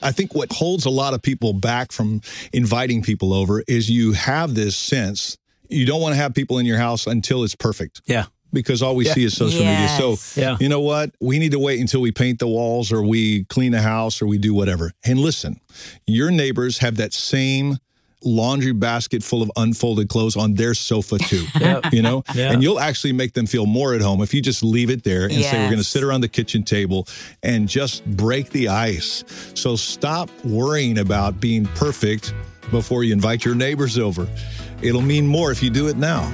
I think what holds a lot of people back from inviting people over is you have this sense you don't want to have people in your house until it's perfect. Yeah. Because all we see is social media. So, you know what? We need to wait until we paint the walls or we clean the house or we do whatever. And listen, your neighbors have that same laundry basket full of unfolded clothes on their sofa too, you know? And you'll actually make them feel more at home if you just leave it there and say, we're going to sit around the kitchen table and just break the ice. So stop worrying about being perfect before you invite your neighbors over. It'll mean more if you do it now.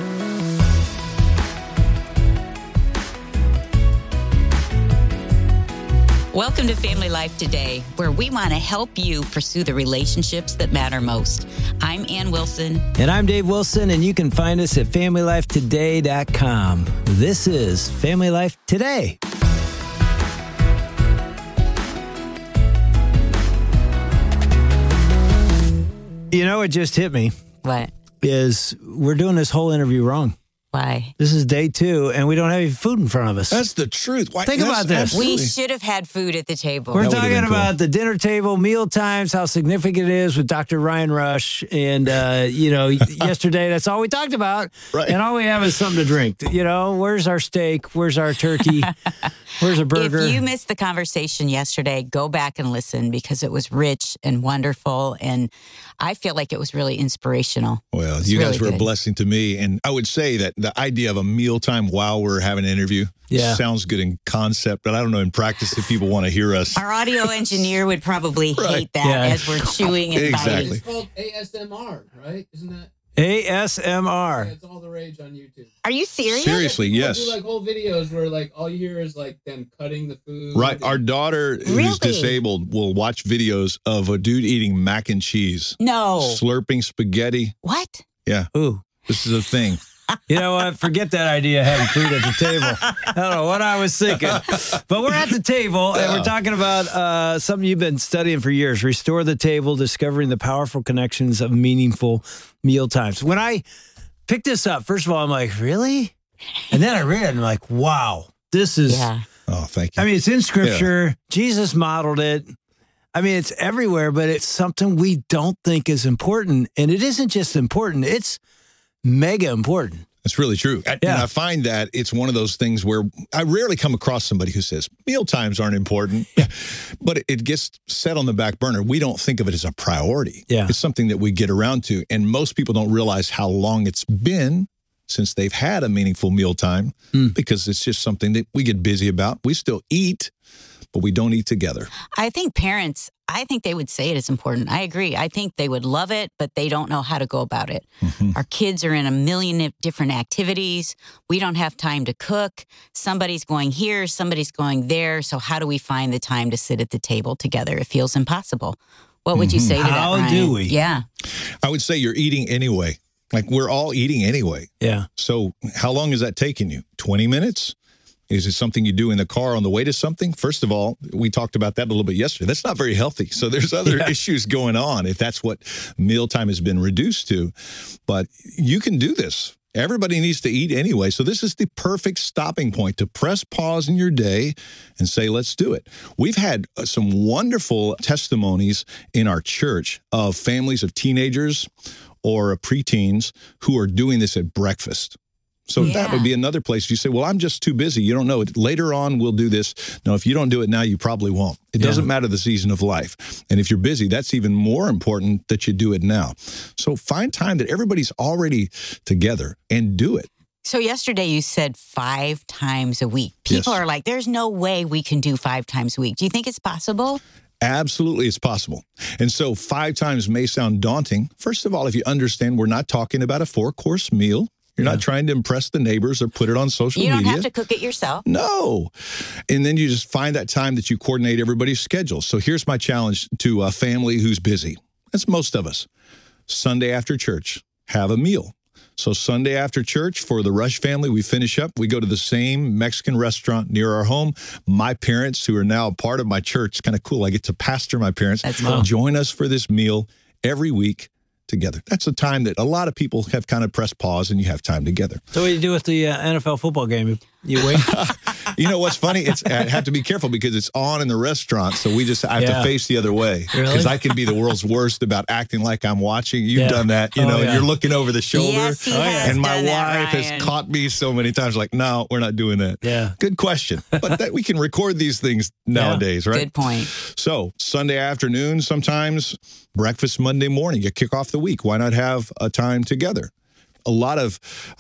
Welcome to Family Life Today, where we want to help you pursue the relationships that matter most. I'm Ann Wilson. And I'm Dave Wilson, and you can find us at FamilyLifeToday.com. This is Family Life Today. You know, it just hit me. What? Is we're doing this whole interview wrong. Why? This is day 2, and we don't have any food in front of us. That's the truth. Think about this. Absolutely. We should have had food at the table. We're talking about the dinner table, meal times, how significant it is with Dr. Ryan Rush. And, yesterday, that's all we talked about. Right. And all we have is something to drink. You know, where's our steak? Where's our turkey? Where's a burger? If you missed the conversation yesterday, go back and listen because it was rich and wonderful. And I feel like it was really inspirational. Well, you guys were a blessing to me. And I would say that the idea of a mealtime while we're having an interview sounds good in concept, but I don't know in practice if people want to hear us. Our audio engineer would probably hate that as we're chewing and biting. It's called ASMR, right? Isn't that? ASMR. Yeah, it's all the rage on YouTube. Are you serious? Seriously, yes. Do like whole videos where like all you hear is like them cutting the food. Right. Our daughter, who's disabled, will watch videos of a dude eating mac and cheese. No. Slurping spaghetti. What? Yeah. Ooh. This is a thing. You know what? Forget that idea of having food at the table. I don't know what I was thinking. But we're at the table, and we're talking about something you've been studying for years, Restore the Table, discovering the powerful connections of meaningful meal times. When I picked this up, first of all, I'm like, really? And then I read it, and I'm like, wow, this is... Oh, thank you. I mean, it's in Scripture. Yeah. Jesus modeled it. I mean, it's everywhere, but it's something we don't think is important. And it isn't just important, it's mega important. That's really true. And I find that it's one of those things where I rarely come across somebody who says meal times aren't important, but it gets set on the back burner. We don't think of it as a priority. Yeah. It's something that we get around to. And most people don't realize how long it's been since they've had a meaningful mealtime because it's just something that we get busy about. We still eat, but we don't eat together. I think parents, they would say it is important. I agree. I think they would love it, but they don't know how to go about it. Mm-hmm. Our kids are in a million different activities. We don't have time to cook. Somebody's going here, somebody's going there. So how do we find the time to sit at the table together? It feels impossible. What would you say to that, Ryan? How do we? Yeah. I would say you're eating anyway. Like we're all eating anyway. Yeah. So how long is that taking you? 20 minutes? Is it something you do in the car on the way to something? First of all, we talked about that a little bit yesterday. That's not very healthy. So there's other issues going on if that's what mealtime has been reduced to. But you can do this. Everybody needs to eat anyway. So this is the perfect stopping point to press pause in your day and say, let's do it. We've had some wonderful testimonies in our church of families of teenagers or preteens who are doing this at breakfast. So that would be another place. You say, well, I'm just too busy. You don't know it. Later on, we'll do this. No, if you don't do it now, you probably won't. It doesn't matter the season of life. And if you're busy, that's even more important that you do it now. So find time that everybody's already together and do it. So yesterday you said 5 times a week. People are like, there's no way we can do 5 times a week. Do you think it's possible? Absolutely, it's possible. And so 5 times may sound daunting. First of all, if you understand, we're not talking about a 4-course meal. You're not trying to impress the neighbors or put it on social media. You don't have to cook it yourself. No. And then you just find that time that you coordinate everybody's schedule. So here's my challenge to a family who's busy. That's most of us. Sunday after church, have a meal. So Sunday after church for the Rush family, we finish up. We go to the same Mexican restaurant near our home. My parents, who are now a part of my church, it's kind of cool. I get to pastor my parents. That's cool. Join us for this meal every week together. That's a time that a lot of people have kind of pressed pause and you have time together. So what do you do with the NFL football game? You wait? You know what's funny? I have to be careful because it's on in the restaurant, so I have to face the other way because I can be the world's worst about acting like I'm watching. You've done that, and you're looking over the shoulder. Yes, he has and my done that, wife has caught me so many times, like, no, we're not doing that. Yeah. Good question. But that we can record these things nowadays, right? Good point. So Sunday afternoon, sometimes breakfast Monday morning, you kick off the week. Why not have a time together? A lot of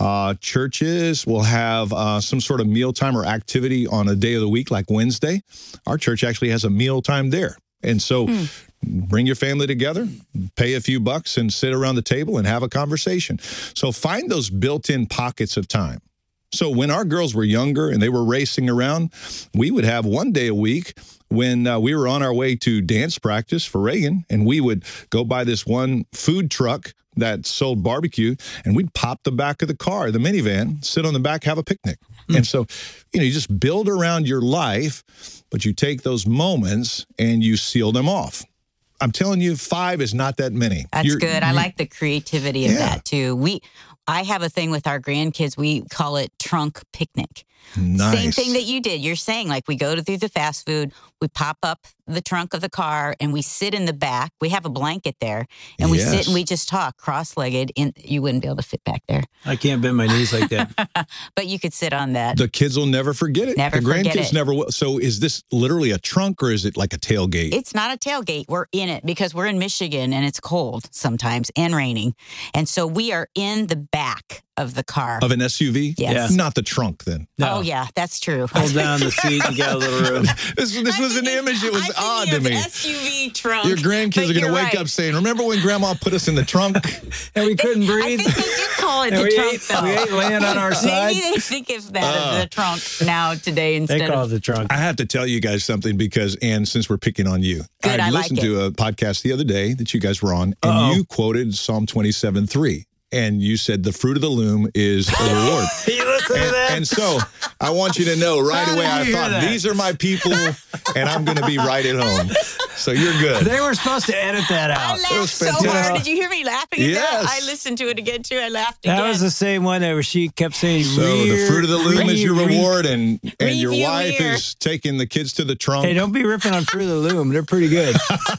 churches will have some sort of mealtime or activity on a day of the week, like Wednesday. Our church actually has a mealtime there. And so bring your family together, pay a few bucks, and sit around the table and have a conversation. So find those built-in pockets of time. So when our girls were younger and they were racing around, we would have one day a week when we were on our way to dance practice for Reagan, and we would go by this one food truck that sold barbecue, and we'd pop the back of the car, the minivan, sit on the back, have a picnic. And so, you just build around your life, but you take those moments and you seal them off. I'm telling you, 5 is not that many. That's good. I like the creativity of that too. I have a thing with our grandkids. We call it trunk picnic. Nice. Same thing that you did. You're saying, like, we go through the fast food, we pop up the trunk of the car, and we sit in the back. We have a blanket there, and we sit and we just talk cross-legged. You wouldn't be able to fit back there. I can't bend my knees like that. But you could sit on that. The kids will never forget it. Never the forget grandkids it. never will. So is this literally a trunk or is it like a tailgate? It's not a tailgate. We're in it because we're in Michigan, and it's cold sometimes and raining. And so we are in the back of the car. Of an SUV? Yes. Not the trunk then. No. Oh, yeah, that's true. Hold down the seat and get a little room. This was an image. It was odd to me. SUV trunk. Your grandkids are going to wake up saying, remember when Grandma put us in the trunk? And we couldn't I breathe. think they did call it And the we trunk, ate, though. we ate laying on our side. Maybe they think of that as the trunk now today They instead call it of... the trunk. I have to tell you guys something because, and since we're picking on you, Good, I like listened to a podcast the other day that you guys were on, and you quoted Psalm 27:3. And you said the fruit of the loom is a reward. You listen to that? And so I want you to know right How away, did I you hear thought, that? these are my people, and I'm going to be right at home. So you're good. They were supposed to edit that I out. was laughed so fantastic. hard. Did you hear me laughing at Yes. that? I listened to it again, too. I laughed That again. was the same one that where she kept saying, So the fruit of the loom is your reward, and your Review wife here. is taking the kids to the trunk. Hey, don't be ripping on Fruit of the Loom. They're pretty good.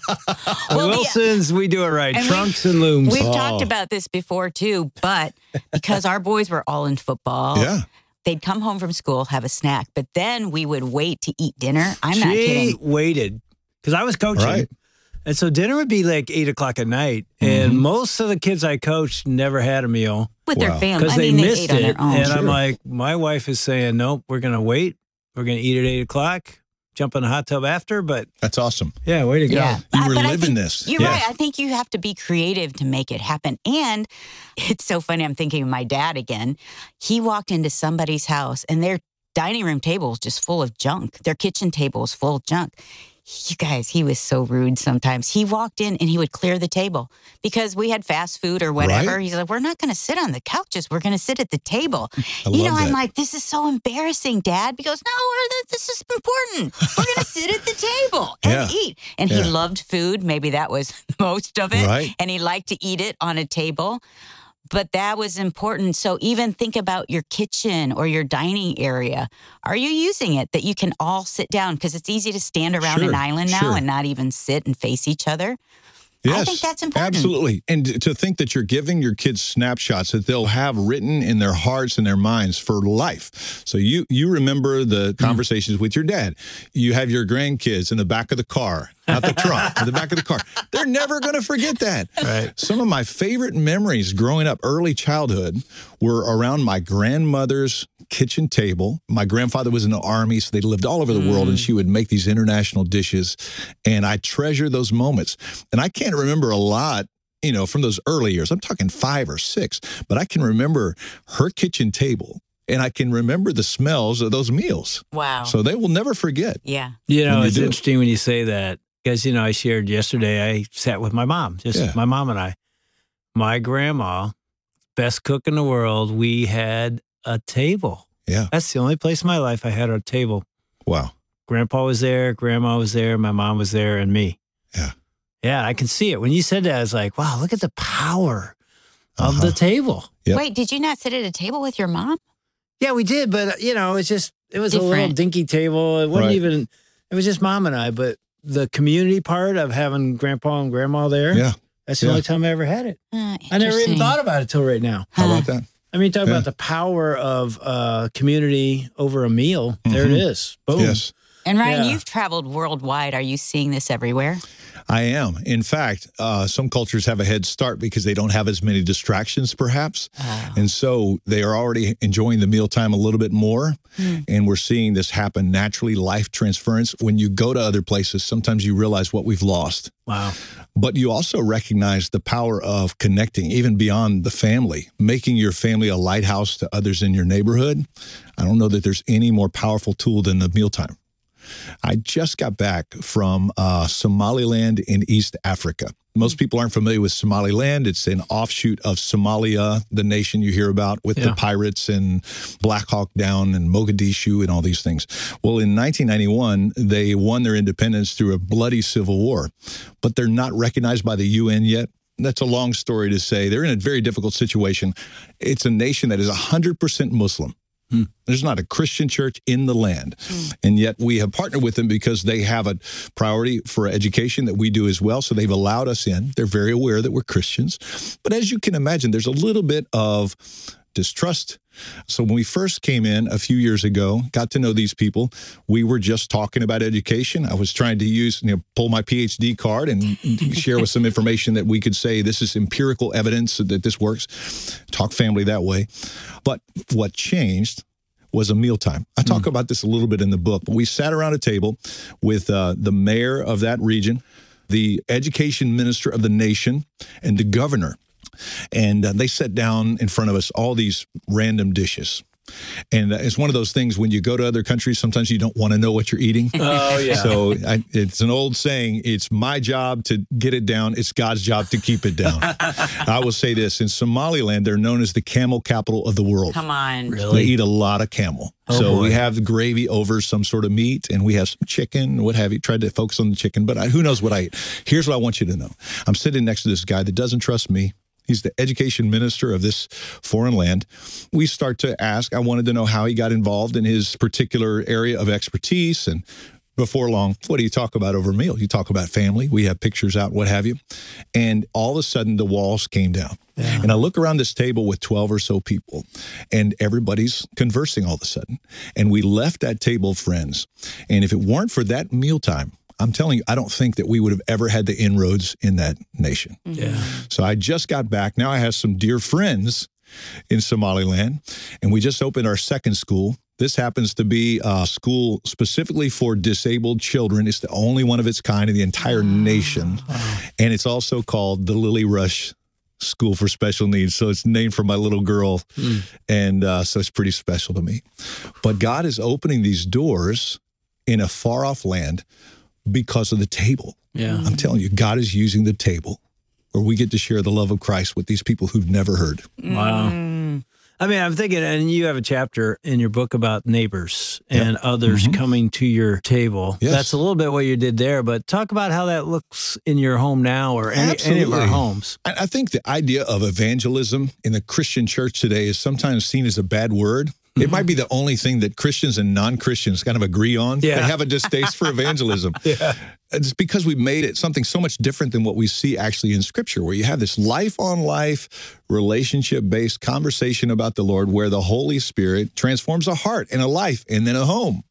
Well, Wilsons, we do it right. And Trunks and looms. We've talked about this before, too, but because our boys were all in football, Yeah. they'd come home from school, have a snack, but then we would wait to eat dinner. I'm not kidding. She waited because I was coaching. Right. And so dinner would be like 8 o'clock at night. And most of the kids I coached never had a meal With their Wow. family. because I mean, they they missed ate on it. their own. And Sure. I'm like, my wife is saying, nope, we're going to wait. We're going to eat at 8 o'clock, jump in the hot tub after. But That's awesome. yeah, way to go. Yeah. You were But I living think this. You're Yes. right. I think you have to be creative to make it happen. And it's so funny. I'm thinking of my dad again. He walked into somebody's house and their dining room table was just full of junk. Their kitchen table was full of junk. You guys, he was so rude sometimes. He walked in and he would clear the table because we had fast food or whatever. Right. He's like, we're not going to sit on the couches. We're going to sit at the table. I You know, love I'm that. like, this is so embarrassing, Dad. He goes, no, this is important. We're going to sit at the table and Yeah. eat. And he Yeah. loved food. Maybe that was most of it. Right. And he liked to eat it on a table. But that was important. So even think about your kitchen or your dining area. Are you using it that you can all sit down? Because it's easy to stand around Sure, an island now sure. and not even sit and face each other. Yes, I think that's important. Absolutely. And to think that you're giving your kids snapshots that they'll have written in their hearts and their minds for life. So you remember the conversations with your dad. You have your grandkids in the back of the car, not the trunk, in the back of the car. They're never going to forget that. Right. Some of my favorite memories growing up, early childhood, were around my grandmother's kitchen table. My grandfather was in the Army, so they lived all over the world, and she would make these international dishes. And I treasure those moments. And I can't remember a lot, from those early years. I'm talking 5 or 6, but I can remember her kitchen table, and I can remember the smells of those meals. Wow. So they will never forget. Yeah. You know, When you it's do. interesting when you say that because, I shared yesterday, I sat with my mom, just my mom and I. My grandma, best cook in the world, we had a table. Yeah. That's the only place in my life I had a table. Wow. Grandpa was there, grandma was there, my mom was there, and me. Yeah. Yeah, I can see it. When you said that, I was like, wow, look at the power of the table. Yep. Wait, did you not sit at a table with your mom? Yeah, we did, but it was a little Different. dinky table. It wasn't Right. even. It was just Mom and I. But the community part of having Grandpa and Grandma there. Yeah. That's the Yeah. only time I ever had it. I never even Interesting. thought about it till right now. How about that? I mean, talk Yeah. about the power of community over a meal. There it is. Boom. Yes. And Ryan, Yeah. you've traveled worldwide. Are you seeing this everywhere? I am. In fact, some cultures have a head start because they don't have as many distractions, perhaps. And so they are already enjoying the mealtime a little bit more. And we're seeing this happen naturally, life transference. When you go to other places, sometimes you realize what we've lost. Wow. But you also recognize the power of connecting, even beyond the family, making your family a lighthouse to others in your neighborhood. I don't know that there's any more powerful tool than the mealtime. I just got back from Somaliland in East Africa. Most people aren't familiar with Somaliland. It's an offshoot of Somalia, the nation you hear about with the pirates and Black Hawk Down and Mogadishu and all these things. Well, in 1991, they won their independence through a bloody civil war, but they're not recognized by the UN yet. That's a long story to say. They're in a very difficult situation. It's a nation that is 100% Muslim. There's not a Christian church in the land. And yet we have partnered with them because they have a priority for education that we do as well. So they've allowed us in. They're very aware that we're Christians. But as you can imagine, there's a little bit of distrust. So when we first came in a few years ago, got to know these people, we were just talking about education. I was trying to pull my PhD card and share with some information that we could say this is empirical evidence that this works. Talk family that way. But what changed was a mealtime. I talk about this a little bit in the book, but we sat around a table with the mayor of that region, the education minister of the nation, and the governor. And they set down in front of us all these random dishes. And it's one of those things when you go to other countries, sometimes you don't want to know what you're eating. Oh, yeah. So it's an old saying, it's my job to get it down. It's God's job to keep it down. I will say this, in Somaliland, they're known as the camel capital of the world. Come on. They eat a lot of camel. So boy. we have gravy over some sort of meat, and we have some chicken, what have you. Tried to focus on the chicken, but who knows what I eat. Here's what I want you to know. I'm sitting next to this guy that doesn't trust me. He's the education minister of this foreign land. We start to ask, I wanted to know how he got involved in his particular area of expertise. And before long, what do you talk about over a meal? You talk about family. We have pictures out, what have you. And all of a sudden, the walls came down. Yeah. And I look around this table with 12 or so people, and everybody's conversing all of a sudden. And we left that table friends. And if it weren't for that mealtime, I'm telling you, I don't think that we would have ever had the inroads in that nation. Yeah. So I just got back. Now I have some dear friends in Somaliland, and we just opened our second school. This happens to be a school specifically for disabled children. It's the only one of its kind in the entire nation. And it's also called the Lily Rush School for Special Needs. So it's named for my little girl. And so it's pretty special to me. But God is opening these doors in a far off land because of the table. Yeah. I'm telling you, God is using the table where we get to share the love of Christ with these people who've never heard. Wow. I mean, I'm thinking, and you have a chapter in your book about neighbors and others coming to your table. Yes. That's a little bit what you did there, but talk about how that looks in your home now or any of our homes. I think the idea of evangelism in the Christian church today is sometimes seen as a bad word. It might be the only thing that Christians and non-Christians kind of agree on. Yeah. They have a distaste for evangelism. It's because we've made it something so much different than what we see actually in Scripture, where you have this life-on-life, relationship-based conversation about the Lord where the Holy Spirit transforms a heart and a life and then a home.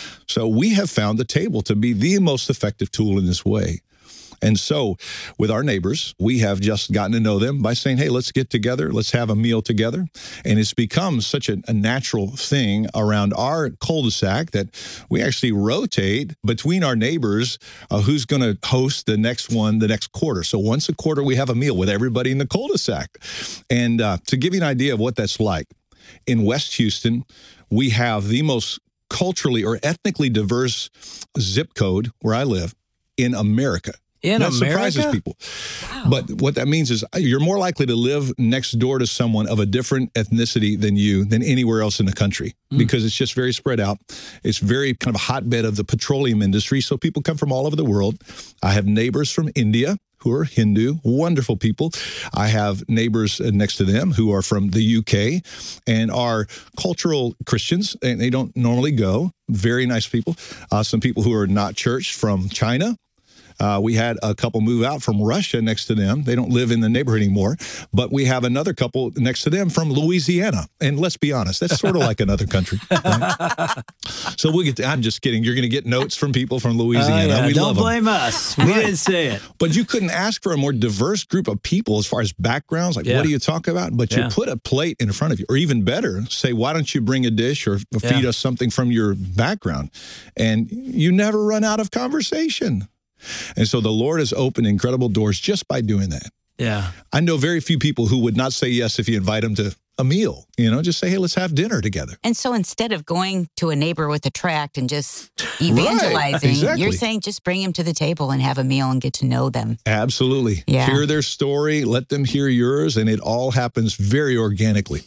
So we have found the table to be the most effective tool in this way. And so with our neighbors, we have just gotten to know them by saying, hey, let's get together. Let's have a meal together. And it's become such a natural thing around our cul-de-sac that we actually rotate between our neighbors who's going to host the next one the next quarter. So once a quarter, we have a meal with everybody in the cul-de-sac. And to give you an idea of what that's like, in West Houston, we have the most culturally or ethnically diverse zip code where I live in America. In that America? surprises people. Wow. But what that means is you're more likely to live next door to someone of a different ethnicity than anywhere else in the country because it's just very spread out. It's very kind of a hotbed of the petroleum industry. So people come from all over the world. I have neighbors from India who are Hindu, wonderful people. I have neighbors next to them who are from the UK and are cultural Christians, and they don't normally go. Very nice people. Some people who are not church from China. We had a couple move out from Russia next to them. They don't live in the neighborhood anymore, but we have another couple next to them from Louisiana. And let's be honest, that's sort of like another country. Right? So we'll get I'm just kidding. You're going to get notes from people from Louisiana. Yeah. We Don't love them. blame us. We didn't say it. But you couldn't ask for a more diverse group of people as far as backgrounds. Like, what do you talk about? But you put a plate in front of you, or even better, say, why don't you bring a dish or feed us something from your background? And you never run out of conversation. And so the Lord has opened incredible doors just by doing that. Yeah. I know very few people who would not say yes if you invite them to a meal, just say, hey, let's have dinner together. And so instead of going to a neighbor with a tract and just evangelizing, exactly. You're saying just bring them to the table and have a meal and get to know them. Absolutely. Yeah. Hear their story, let them hear yours, and it all happens very organically.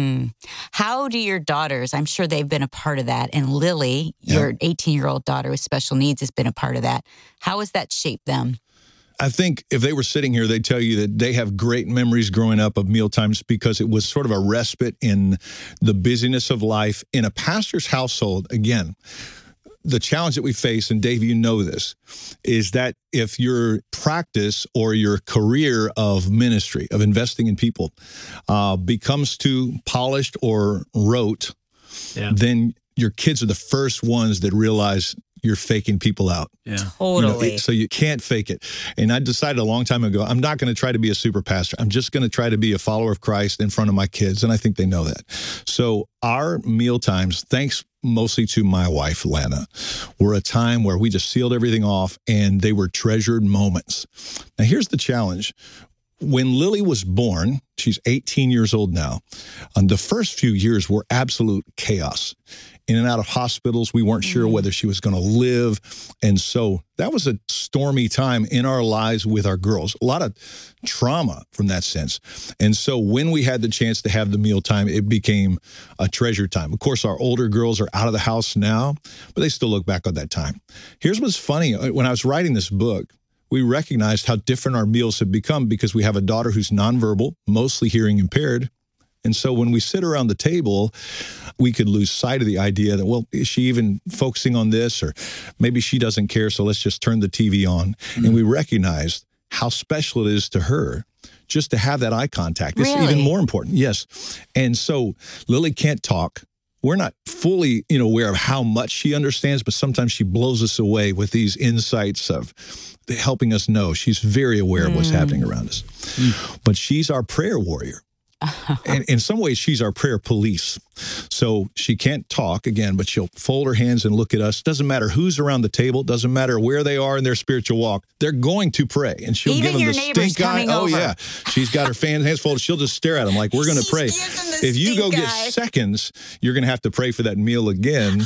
How do your daughters, I'm sure they've been a part of that, and Lily, your 18-year-old daughter with special needs, has been a part of that. How has that shaped them? I think if they were sitting here, they'd tell you that they have great memories growing up of mealtimes because it was sort of a respite in the busyness of life. In a pastor's household, again, the challenge that we face, and Dave, you know this, is that if your practice or your career of ministry, of investing in people, becomes too polished or rote, then your kids are the first ones that realize you're faking people out. Yeah. Totally. So you can't fake it. And I decided a long time ago, I'm not going to try to be a super pastor. I'm just going to try to be a follower of Christ in front of my kids. And I think they know that. So our meal times, thanks mostly to my wife, Lana, were a time where we just sealed everything off and they were treasured moments. Now, here's the challenge. When Lily was born, she's 18 years old now, the first few years were absolute chaos. In and out of hospitals, we weren't sure whether she was going to live. And so that was a stormy time in our lives with our girls. A lot of trauma from that sense. And so when we had the chance to have the meal time, it became a treasure time. Of course, our older girls are out of the house now, but they still look back on that time. Here's what's funny. When I was writing this book, we recognized how different our meals have become because we have a daughter who's nonverbal, mostly hearing impaired. And so when we sit around the table, we could lose sight of the idea that, well, is she even focusing on this? Or maybe she doesn't care, so let's just turn the TV on. And we recognized how special it is to her just to have that eye contact. It's even more important. Yes. And so Lily can't talk. We're not fully, aware of how much she understands, but sometimes she blows us away with these insights of helping us know. She's very aware of what's happening around us. But she's our prayer warrior. And in some ways, she's our prayer police. So she can't talk, again, but she'll fold her hands and look at us. Doesn't matter who's around the table. Doesn't matter where they are in their spiritual walk. They're going to pray. And she'll give them the stink eye. Oh, yeah. She's got her hands folded. She'll just stare at them like, we're going to pray. If you go get seconds, you're going to have to pray for that meal again.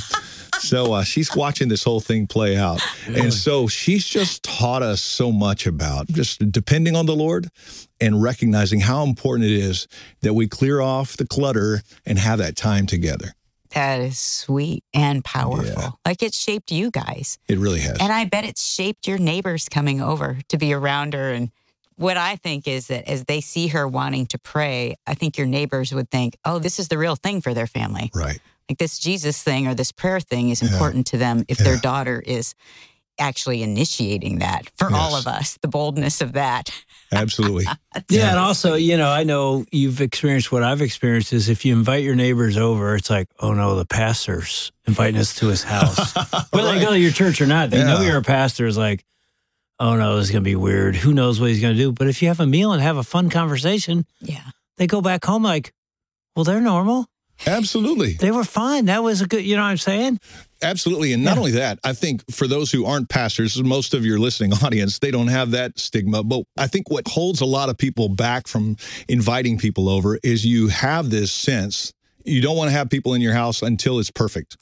So she's watching this whole thing play out. Really? And so she's just taught us so much about just depending on the Lord and recognizing how important it is that we clear off the clutter and have that time together. That is sweet and powerful. Yeah. Like it shaped you guys. It really has. And I bet it's shaped your neighbors coming over to be around her. And what I think is that as they see her wanting to pray, I think your neighbors would think, oh, this is the real thing for their family. Right. Like this Jesus thing or this prayer thing is important to them if their daughter is actually initiating that. For all of us, the boldness of that. Absolutely. And also, I know you've experienced what I've experienced is if you invite your neighbors over, it's like, oh no, the pastor's inviting us to his house. Whether they go to your church or not, they know you're a pastor. It's like, oh no, this is going to be weird. Who knows what he's going to do? But if you have a meal and have a fun conversation, they go back home like, well, they're normal. Absolutely. They were fine. That was a good, you know what I'm saying? Absolutely. And not only that, I think for those who aren't pastors, most of your listening audience, they don't have that stigma. But I think what holds a lot of people back from inviting people over is you have this sense you don't want to have people in your house until it's perfect. Yeah.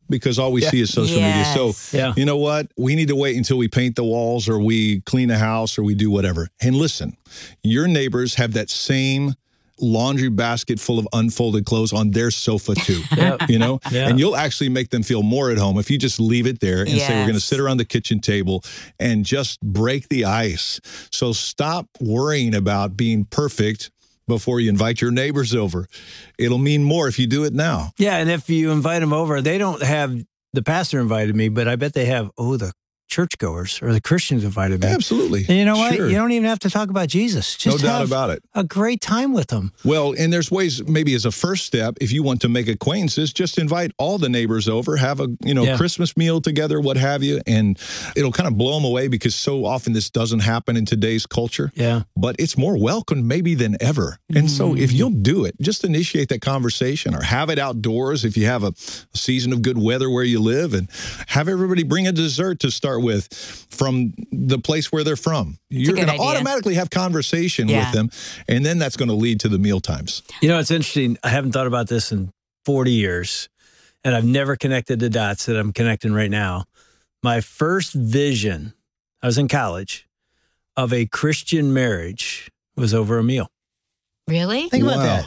because all we see is social media. So, Yeah. you know what? We need to wait until we paint the walls or we clean a house or we do whatever. And listen, your neighbors have that same laundry basket full of unfolded clothes on their sofa too. You know, and you'll actually make them feel more at home if you just leave it there and say, we're going to sit around the kitchen table and just break the ice. So stop worrying about being perfect before you invite your neighbors over. It'll mean more if you do it now. Yeah. And if you invite them over, they don't have the pastor invited me, but I bet they have, the churchgoers or the Christians invited me. Absolutely. And you know what? Sure. You don't even have to talk about Jesus. Just no doubt have about it. a great time with them. Well, and there's ways, maybe as a first step, if you want to make acquaintances, just invite all the neighbors over, have a Christmas meal together, what have you, and it'll kind of blow them away because so often this doesn't happen in today's culture. Yeah. But it's more welcome maybe than ever. And so if you'll do it, just initiate that conversation or have it outdoors if you have a season of good weather where you live, and have everybody bring a dessert to start with from the place where they're from. You're going to automatically have conversation with them, and then that's going to lead to the meal times. You know, it's interesting. I haven't thought about this in 40 years, and I've never connected the dots that I'm connecting right now. My first vision, I was in college, of a Christian marriage was over a meal. Really? Think about that.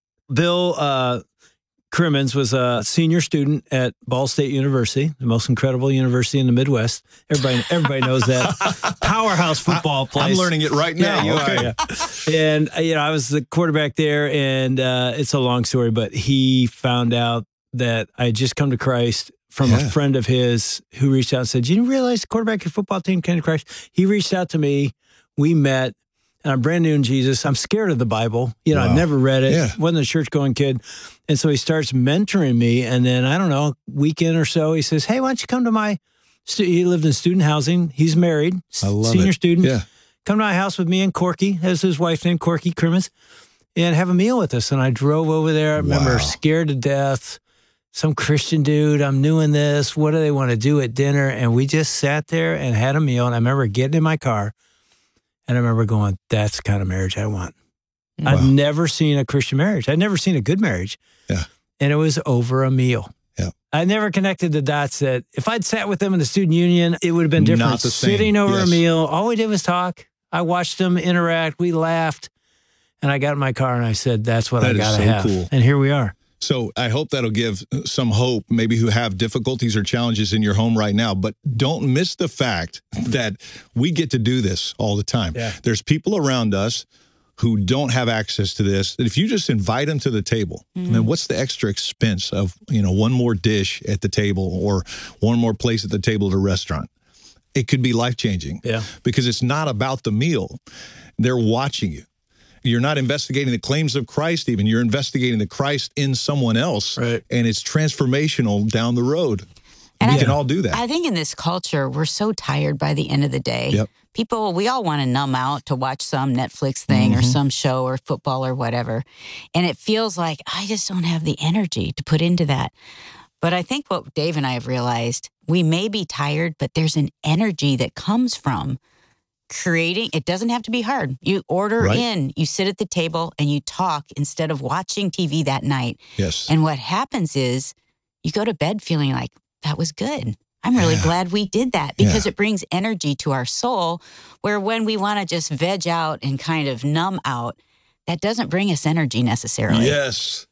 Bill Crimmins was a senior student at Ball State University, the most incredible university in the Midwest. Everybody knows that. Powerhouse football place. I'm learning it right now. Yeah, you are. And, I was the quarterback there, and it's a long story, but he found out that I had just come to Christ from a friend of his who reached out and said, "You didn't realize the quarterback of your football team came to Christ?" He reached out to me. We met. And I'm brand new in Jesus. I'm scared of the Bible. I've never read it. Yeah. Wasn't a church-going kid. And so he starts mentoring me. And then, I don't know, a weekend or so, he says, "Hey, why don't you come to my..." He lived in student housing. He's married. I love senior student. Yeah. Come to my house with me and Corky. That's his wife named Corky Crimmins. And have a meal with us. And I drove over there. I remember scared to death. Some Christian dude. I'm new in this. What do they want to do at dinner? And we just sat there and had a meal. And I remember getting in my car. And I remember going, that's the kind of marriage I want. Wow. I've never seen a Christian marriage. I've never seen a good marriage. Yeah. And it was over a meal. Yeah. I never connected the dots that if I'd sat with them in the student union, it would have been different. Not the same. Sitting over a meal, all we did was talk. I watched them interact. We laughed. And I got in my car and I said, that's what I got to have. Cool. And here we are. So I hope that'll give some hope, maybe who have difficulties or challenges in your home right now. But don't miss the fact that we get to do this all the time. Yeah. There's people around us who don't have access to this. And if you just invite them to the table, then what's the extra expense of, one more dish at the table or one more place at the table at a restaurant? It could be life-changing. Yeah. Because it's not about the meal. They're watching you. You're not investigating the claims of Christ even. You're investigating the Christ in someone else. Right. And it's transformational down the road. And we can all do that. I think in this culture, we're so tired by the end of the day. Yep. People, we all want to numb out to watch some Netflix thing or some show or football or whatever. And it feels like I just don't have the energy to put into that. But I think what Dave and I have realized, we may be tired, but there's an energy that comes from creating. It doesn't have to be hard. You order in, you sit at the table and you talk instead of watching TV that night. Yes. And what happens is you go to bed feeling like, that was good. I'm really glad we did that because it brings energy to our soul, where when we want to just veg out and kind of numb out, that doesn't bring us energy necessarily. Yes.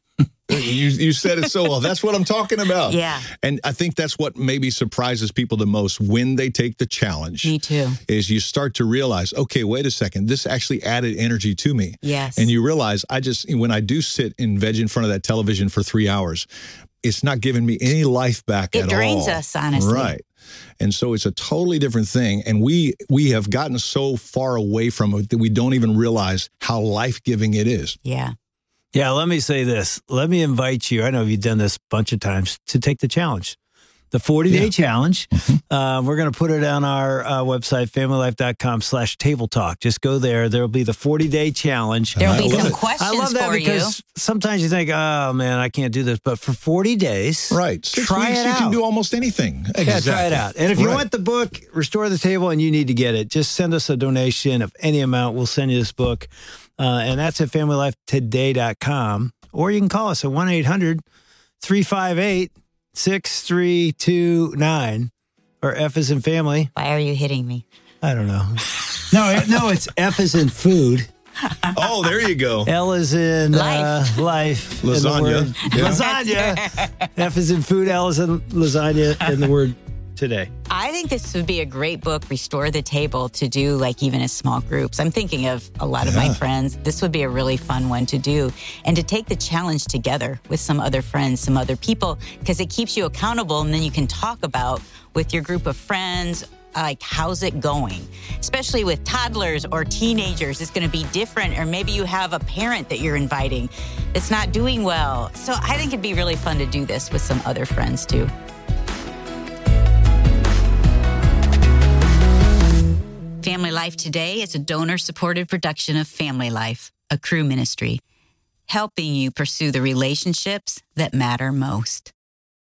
You said it so well. That's what I'm talking about. Yeah. And I think that's what maybe surprises people the most when they take the challenge. Me too. Is you start to realize, okay, wait a second, this actually added energy to me. Yes. And you realize, when I do sit and veg in front of that television for 3 hours, it's not giving me any life back at all. It drains us, honestly. Right. And so it's a totally different thing. And we have gotten so far away from it that we don't even realize how life-giving it is. Yeah. Yeah, let me say this. Let me invite you, I know you've done this a bunch of times, to take the challenge. The 40-day challenge. We're going to put it on our website, familylife.com/table talk. Just go there. There'll be the 40-day challenge. There'll be some questions I love that for because sometimes you think, oh, man, I can't do this. But for 40 days, right. 6 try weeks, it out. You can do almost anything. Exactly. Yeah, try it out. And if you want the book, Restore the Table, and you need to get it, just send us a donation of any amount. We'll send you this book. And that's at familylifetoday.com. Or you can call us at 1-800-358 6329, or F is in family. Why are you hitting me? I don't know. No, it's F is in food. Oh, there you go. L is in Life. life. Lasagna. And the word, lasagna. F is in food. L is in lasagna. And the word today. I think this would be a great book, Restore the Table, to do like even as small groups. I'm thinking of a lot of my friends. This would be a really fun one to do, and to take the challenge together with some other friends, some other people, because it keeps you accountable, and then you can talk about with your group of friends, like, how's it going? Especially with toddlers or teenagers, it's going to be different. Or maybe you have a parent that you're inviting that's not doing well. So I think it'd be really fun to do this with some other friends too. Family Life Today is a donor-supported production of Family Life, a Cru ministry, helping you pursue the relationships that matter most.